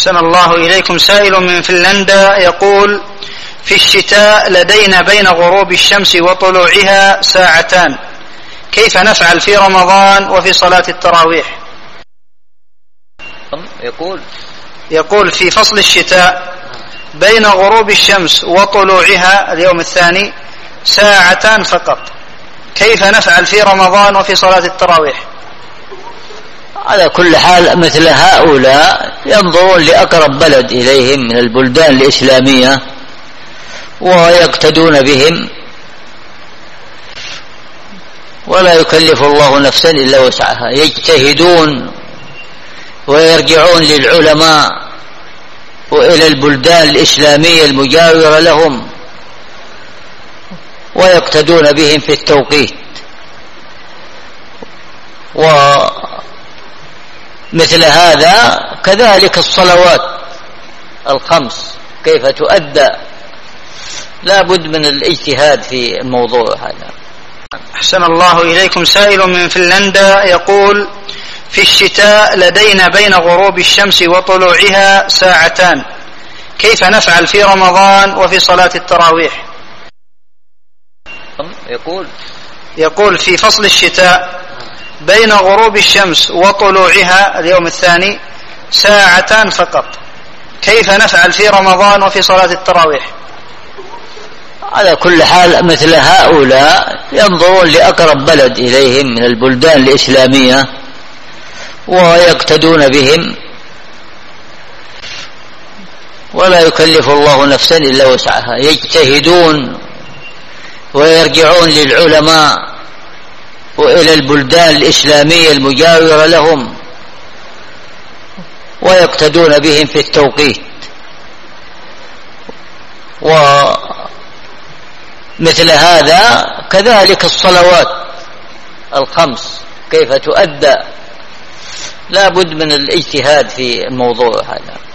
أحسن الله إليكم. سائل من فنلندا يقول: في الشتاء لدينا بين غروب الشمس وطلوعها ساعتان، كيف نفعل في رمضان وفي صلاة التراويح؟ يقول في فصل الشتاء بين غروب الشمس وطلوعها اليوم الثاني ساعتان فقط، كيف نفعل في رمضان وفي صلاة التراويح؟ على كل حال مثل هؤلاء ينظرون لأقرب بلد إليهم من البلدان الإسلامية ويقتدون بهم، ولا يكلف الله نفسا إلا وسعها، يجتهدون ويرجعون للعلماء وإلى البلدان الإسلامية المجاورة لهم ويقتدون بهم في التوقيت. ومثل هذا كذلك الصلوات الخمس كيف تؤدى، لا بد من الاجتهاد في الموضوع هذا. أحسن الله إليكم. سائل من فنلندا يقول: في الشتاء لدينا بين غروب الشمس وطلوعها ساعتان، كيف نفعل في رمضان وفي صلاة التراويح؟ يقول في فصل الشتاء بين غروب الشمس وطلوعها اليوم الثاني ساعتان فقط، كيف نفعل في رمضان وفي صلاة التراويح؟ على كل حال مثل هؤلاء ينظرون لأقرب بلد إليهم من البلدان الإسلامية ويقتدون بهم، ولا يكلف الله نفسا إلا وسعها، يجتهدون ويرجعون للعلماء وإلى البلدان الإسلامية المجاورة لهم ويقتدون بهم في التوقيت. ومثل هذا كذلك الصلوات الخمس كيف تؤدى، لا بد من الاجتهاد في الموضوع هذا.